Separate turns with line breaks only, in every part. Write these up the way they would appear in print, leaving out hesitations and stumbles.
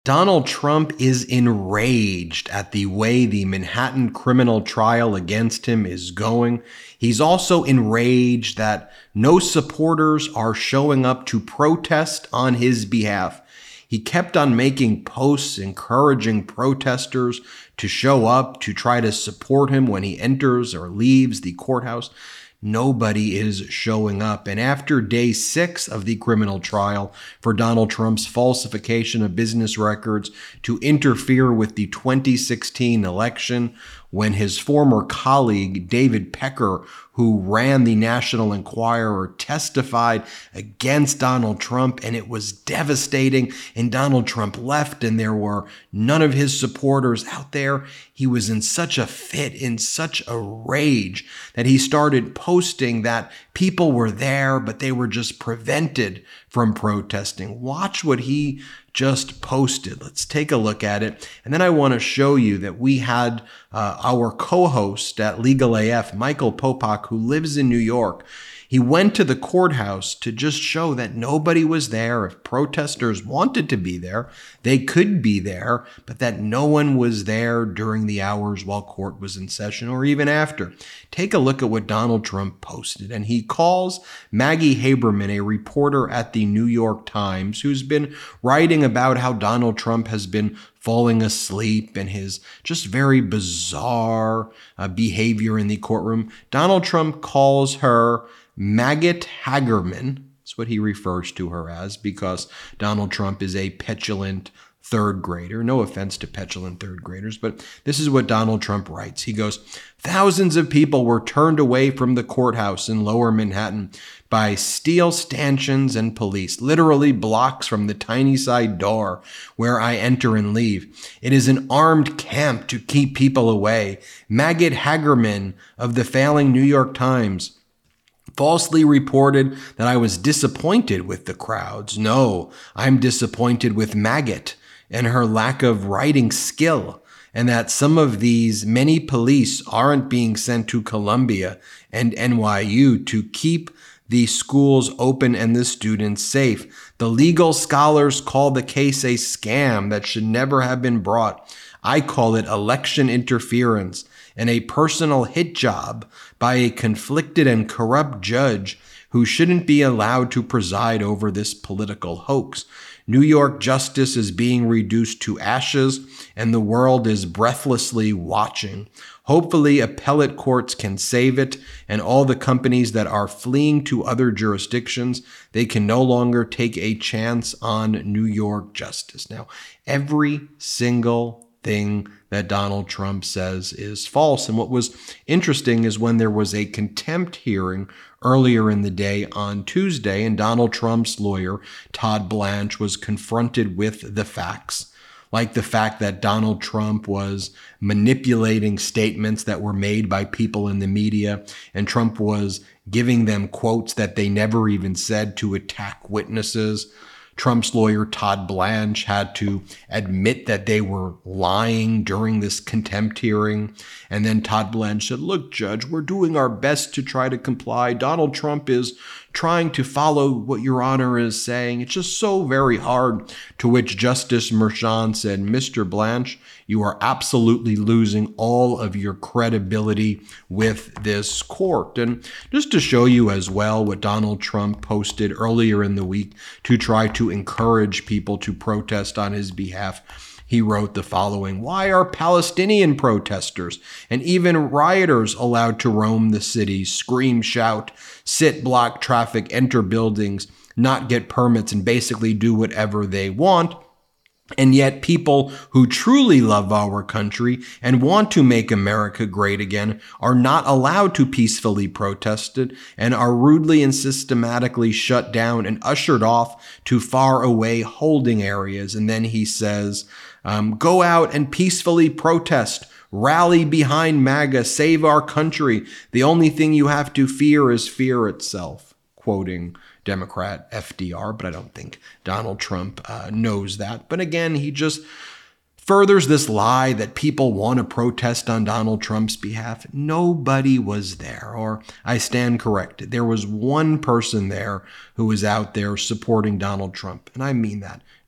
Donald Trump is enraged at the way the Manhattan criminal trial against him is going. He's also enraged that no supporters are showing up to protest on his behalf. He kept on making posts encouraging protesters to show up to try to support him when he enters or leaves the courthouse. Nobody is showing up. And after day 6 of the criminal trial for Donald Trump's falsification of business records to interfere with the 2016 election, when his former colleague, David Pecker, who ran the National Enquirer, testified against Donald Trump, and it was devastating, and Donald Trump left, and there were none of his supporters out there. He was in such a fit, in such a rage, that he started posting that people were there, but they were just prevented from protesting. Watch what he just posted. Let's take a look at it. And then I want to show you that we had our co-host at Legal AF, Michael Popak, who lives in New York. He went to the courthouse to just show that nobody was there. If protesters wanted to be there, they could be there, but that no one was there during the hours while court was in session or even after. Take a look at what Donald Trump posted, and he calls Maggie Haberman, a reporter at the New York Times, who's been writing about how Donald Trump has been falling asleep and his just very bizarre behavior in the courtroom. Donald Trump calls her Maggot Hagerman. That's what he refers to her as, because Donald Trump is a petulant third grader. No offense to petulant third graders, but this is what Donald Trump writes. He goes, "Thousands of people were turned away from the courthouse in Lower Manhattan by steel stanchions and police, literally blocks from the tiny side door where I enter and leave. It is an armed camp to keep people away." Maggot Hagerman of the failing New York Times falsely reported that I was disappointed with the crowds. No, I'm disappointed with Maggot and her lack of writing skill, and that some of these many police aren't being sent to Columbia and NYU to keep the schools open and the students safe. The legal scholars call the case a scam that should never have been brought. I call it election interference and a personal hit job by a conflicted and corrupt judge who shouldn't be allowed to preside over this political hoax. New York justice is being reduced to ashes, and the world is breathlessly watching. Hopefully, appellate courts can save it, and all the companies that are fleeing to other jurisdictions, they can no longer take a chance on New York justice. Now, every single thing that Donald Trump says is false. And what was interesting is when there was a contempt hearing earlier in the day on Tuesday, and Donald Trump's lawyer, Todd Blanche, was confronted with the facts, like the fact that Donald Trump was manipulating statements that were made by people in the media, and Trump was giving them quotes that they never even said to attack witnesses. Trump's lawyer, Todd Blanche, had to admit that they were lying during this contempt hearing. And then Todd Blanche said, "Look, Judge, we're doing our best to try to comply. Donald Trump is trying to follow what Your Honor is saying. It's just so very hard." To which Justice Merchan said, "Mr. Blanche, you are absolutely losing all of your credibility with this court." And just to show you as well what Donald Trump posted earlier in the week to try to encourage people to protest on his behalf, he wrote the following: "Why are Palestinian protesters and even rioters allowed to roam the city, scream, shout, sit, block traffic, enter buildings, not get permits, and basically do whatever they want? And yet people who truly love our country and want to make America great again are not allowed to peacefully protest it and are rudely and systematically shut down and ushered off to far away holding areas." And then he says, "Go out and peacefully protest. Rally behind MAGA. Save our country. The only thing you have to fear is fear itself," quoting Democrat FDR, but I don't think Donald Trump knows that. But again, he just furthers this lie that people want to protest on Donald Trump's behalf. Nobody was there, or I stand corrected. There was one person there who was out there supporting Donald Trump, and I mean that.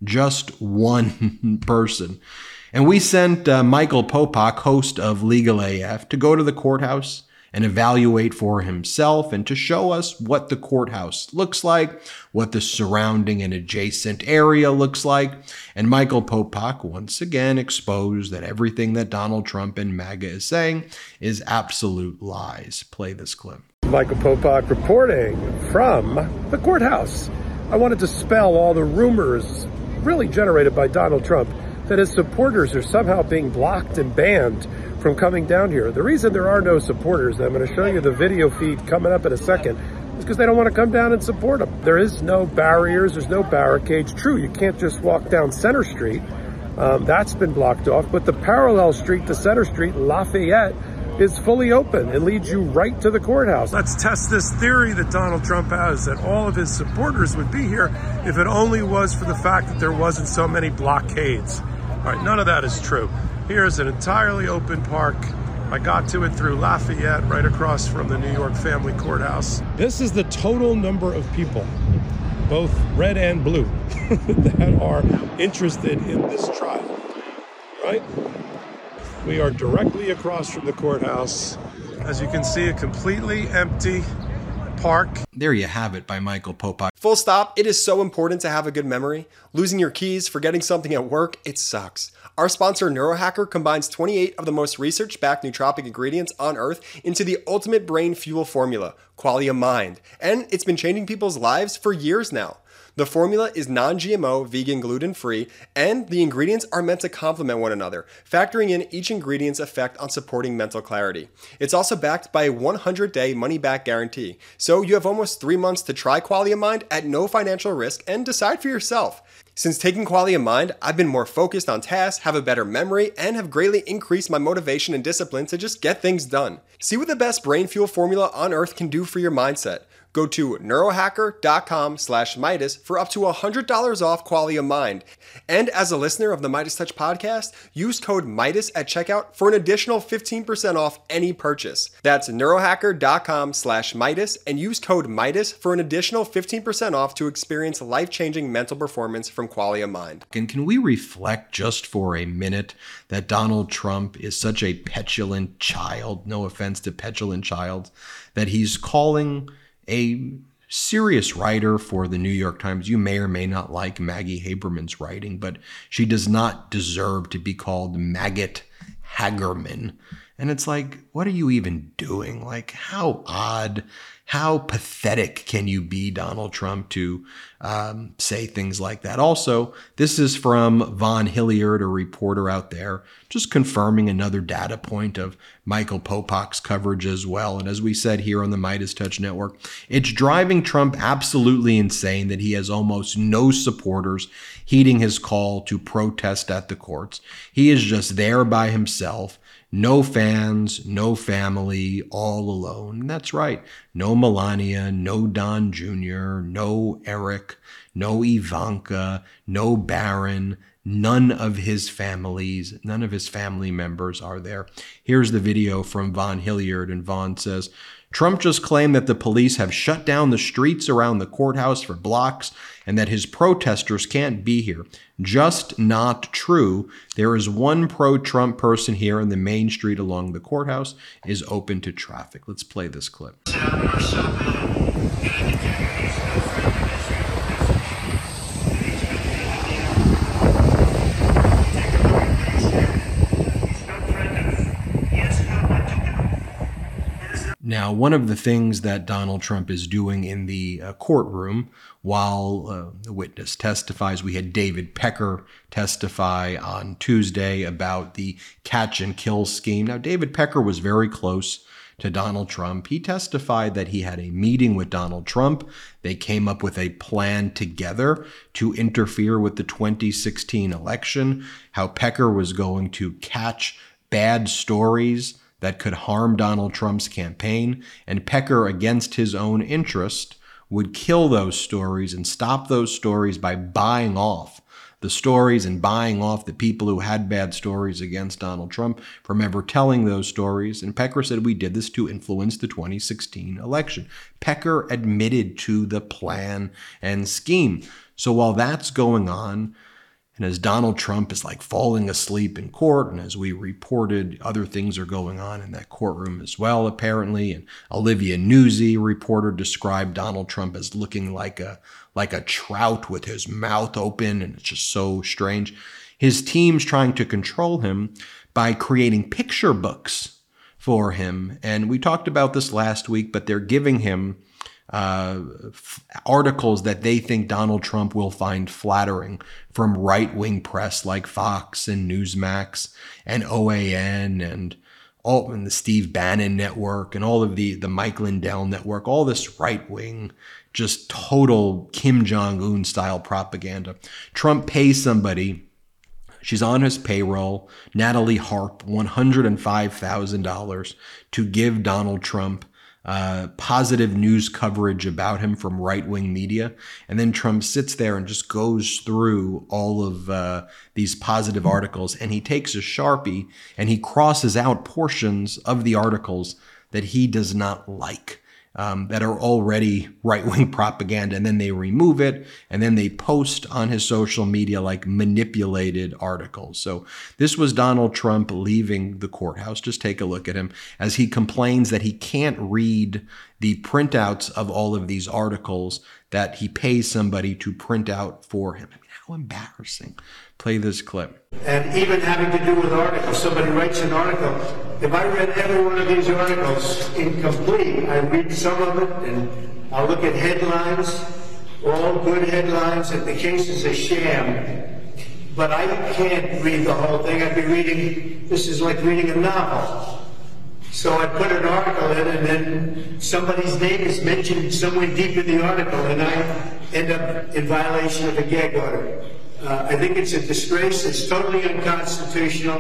just one person. And we sent Michael Popak, host of Legal AF, to go to the courthouse and evaluate for himself and to show us what the courthouse looks like, what the surrounding and adjacent area looks like. And Michael Popak once again exposed that everything that Donald Trump and MAGA is saying is absolute lies. Play this clip.
Michael Popak reporting from the courthouse. I want to dispel all the rumors really generated by Donald Trump that his supporters are somehow being blocked and banned from coming down here. The reason there are no supporters, I'm going to show you the video feed coming up in a second, is because they don't want to come down and support him. There is no barriers, there's no barricades. True, you can't just walk down Center Street. That's been blocked off, but the parallel street to Center Street, Lafayette, is fully open and leads you right to the courthouse. Let's test this theory that Donald Trump has, that all of his supporters would be here if it only was for the fact that there wasn't so many blockades. All right, none of that is true. Here's an entirely open park. I got to it through Lafayette, right across from the New York Family Courthouse. This is the total number of people, both red and blue, that are interested in this trial, right? We are directly across from the courthouse. As you can see, a completely empty park.
There you have it by Michael Popak.
Full stop. It is so important to have a good memory. Losing your keys, forgetting something at work, it sucks. Our sponsor, Neurohacker, combines 28 of the most research-backed nootropic ingredients on Earth into the ultimate brain fuel formula, Qualia Mind. And it's been changing people's lives for years now. The formula is non-GMO, vegan, gluten-free, and the ingredients are meant to complement one another, factoring in each ingredient's effect on supporting mental clarity. It's also backed by a 100-day money-back guarantee, so you have almost 3 months to try Qualia Mind at no financial risk and decide for yourself. Since taking Qualia Mind, I've been more focused on tasks, have a better memory, and have greatly increased my motivation and discipline to just get things done. See what the best brain fuel formula on earth can do for your mindset. Go to neurohacker.com/Midas for up to $100 off Qualia Mind. And as a listener of the Midas Touch podcast, use code Midas at checkout for an additional 15% off any purchase. That's neurohacker.com/Midas and use code Midas for an additional 15% off to experience life-changing mental performance from Qualia Mind.
And can we reflect just for a minute that Donald Trump is such a petulant child, no offense to petulant child, that he's calling a serious writer for the New York Times. You may or may not like Maggie Haberman's writing, but she does not deserve to be called Maggot Hagerman. And it's like, what are you even doing? Like, how odd, how pathetic can you be, Donald Trump, to say things like that? Also, this is from Von Hilliard, a reporter out there, just confirming another data point of Michael Popak's coverage as well. And as we said here on the Midas Touch Network, it's driving Trump absolutely insane that he has almost no supporters heeding his call to protest at the courts. He is just there by himself. No fans, no family, all alone. And that's right. No Melania, no Don Jr., no Eric, no Ivanka, no Barron. None of his families, none of his family members are there. Here's the video from Von Hilliard, and Von says, Trump just claimed that the police have shut down the streets around the courthouse for blocks and that his protesters can't be here. Just not true. There is one pro-Trump person here, and the main street along the courthouse is open to traffic. Let's play this clip. Now, one of the things that Donald Trump is doing in the courtroom while the witness testifies, we had David Pecker testify on Tuesday about the catch and kill scheme. Now, David Pecker was very close to Donald Trump. He testified that he had a meeting with Donald Trump. They came up with a plan together to interfere with the 2016 election, how Pecker was going to catch bad stories that could harm Donald Trump's campaign, and Pecker, against his own interest, would kill those stories and stop those stories by buying off the stories and buying off the people who had bad stories against Donald Trump from ever telling those stories. And Pecker said, we did this to influence the 2016 election. Pecker admitted to the plan and scheme. So while that's going on, And as Donald Trump is like falling asleep in court, and as we reported, other things are going on in that courtroom as well, apparently. And Olivia Nuzzi, reporter, described Donald Trump as looking like a trout with his mouth open, and it's just so strange. His team's trying to control him by creating picture books for him. And we talked about this last week, but they're giving him articles that they think Donald Trump will find flattering from right-wing press like Fox and Newsmax and OAN and the Steve Bannon network and all of the Mike Lindell network, all this right-wing, just total Kim Jong-un style propaganda. Trump pays somebody, she's on his payroll, Natalie Harp, $105,000 to give Donald Trump positive news coverage about him from right-wing media. And then Trump sits there and just goes through all of these positive articles, and he takes a Sharpie and he crosses out portions of the articles that he does not like, that are already right-wing propaganda, and then they remove it, and then they post on his social media like manipulated articles. So this was Donald Trump leaving the courthouse. Just take a look at him as he complains that he can't read the printouts of all of these articles that he pays somebody to print out for him. I mean, how embarrassing. Play this clip.
And even having to do with articles, somebody writes an article. If I read every one of these articles incomplete, I read some of it and I'll look at headlines, all good headlines, and the case is a sham. But I can't read the whole thing. I'd be reading, this is like reading a novel. So I put an article in, and then somebody's name is mentioned somewhere deep in the article, and I end up in violation of a gag order. I think it's a disgrace. It's totally unconstitutional.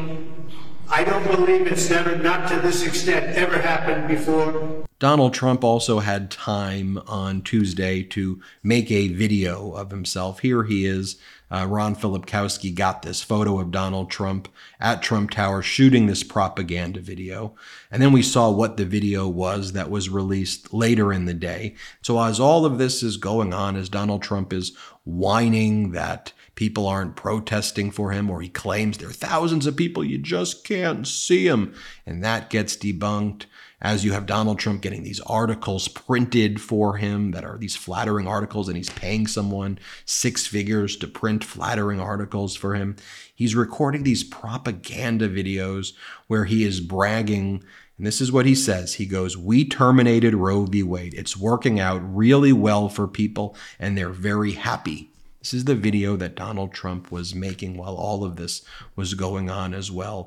I don't believe it's never, not to this extent, ever happened before.
Donald Trump also had time on Tuesday to make a video of himself. Here he is. Ron Filipkowski got this photo of Donald Trump at Trump Tower shooting this propaganda video. And then we saw what the video was that was released later in the day. So as all of this is going on, as Donald Trump is whining that people aren't protesting for him, or he claims there are thousands of people, you just can't see him, and that gets debunked. As you have Donald Trump getting these articles printed for him that are these flattering articles, and he's paying someone 6 figures to print flattering articles for him. He's recording these propaganda videos where he is bragging, and this is what he says. He goes, "We terminated Roe v. Wade. It's working out really well for people, and they're very happy." This is the video that Donald Trump was making while all of this was going on as well.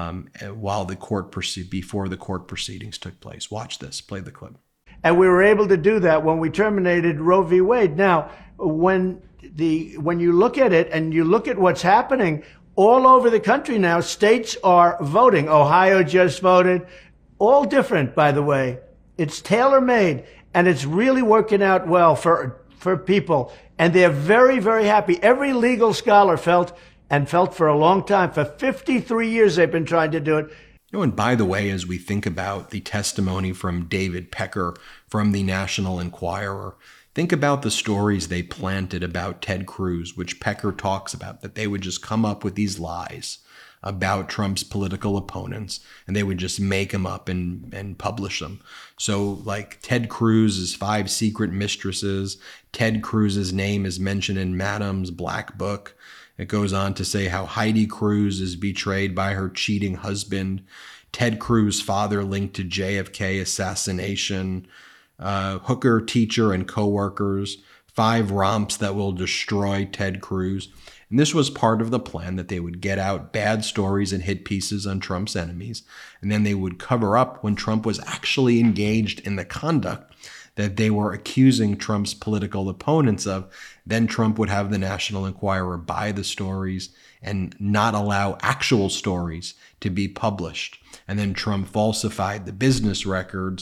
Before the court proceedings took place. Watch this. Play the clip.
And we were able to do that when we terminated Roe v. Wade. Now, when you look at it and you look at what's happening all over the country now, states are voting. Ohio just voted. All different, by the way. It's tailor-made, and it's really working out well for people. And they're very, very happy. Every legal scholar felt for a long time. For 53 years, they've been trying to do it.
And by the way, as we think about the testimony from David Pecker from the National Enquirer, think about the stories they planted about Ted Cruz, which Pecker talks about, that they would just come up with these lies about Trump's political opponents, and they would just make them up and publish them. So like Ted Cruz's 5 secret mistresses, Ted Cruz's name is mentioned in Madame's Black Book. It goes on to say how Heidi Cruz is betrayed by her cheating husband, Ted Cruz's father linked to JFK assassination, hooker, teacher, and coworkers, 5 romps that will destroy Ted Cruz. And this was part of the plan, that they would get out bad stories and hit pieces on Trump's enemies, and then they would cover up when Trump was actually engaged in the conduct that they were accusing Trump's political opponents of. Then Trump would have the National Enquirer buy the stories and not allow actual stories to be published. And then Trump falsified the business records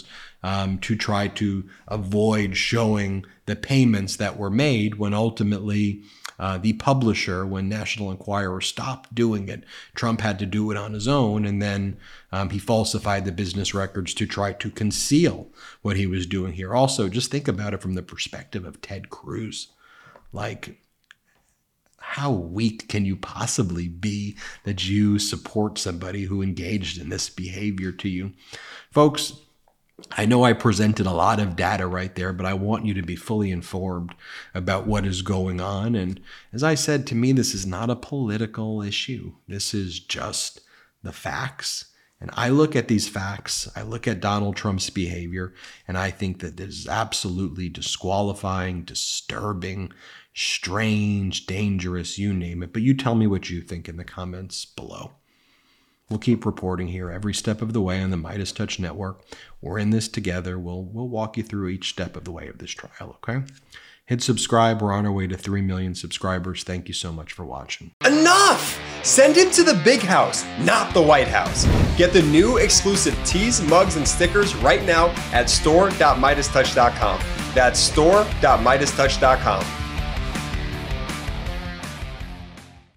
to try to avoid showing the payments that were made, when ultimately the publisher, when National Enquirer stopped doing it, Trump had to do it on his own. And then he falsified the business records to try to conceal what he was doing here. Also, just think about it from the perspective of Ted Cruz. Like, How weak can you possibly be that you support somebody who engaged in this behavior to you? Folks, I know I presented a lot of data right there, but I want you to be fully informed about what is going on. And as I said, to me, this is not a political issue. This is just the facts. And I look at these facts, I look at Donald Trump's behavior, and I think that this is absolutely disqualifying, disturbing, strange, dangerous, you name it. But you tell me what you think in the comments below. We'll keep reporting here every step of the way on the MeidasTouch Network. We're in this together. We'll walk you through each step of the way of this trial, okay? Hit subscribe. We're on our way to 3 million subscribers. Thank you so much for watching.
Enough! Send him to the big house, not the White House. Get the new exclusive tees, mugs, and stickers right now at store.meidastouch.com. That's store.meidastouch.com.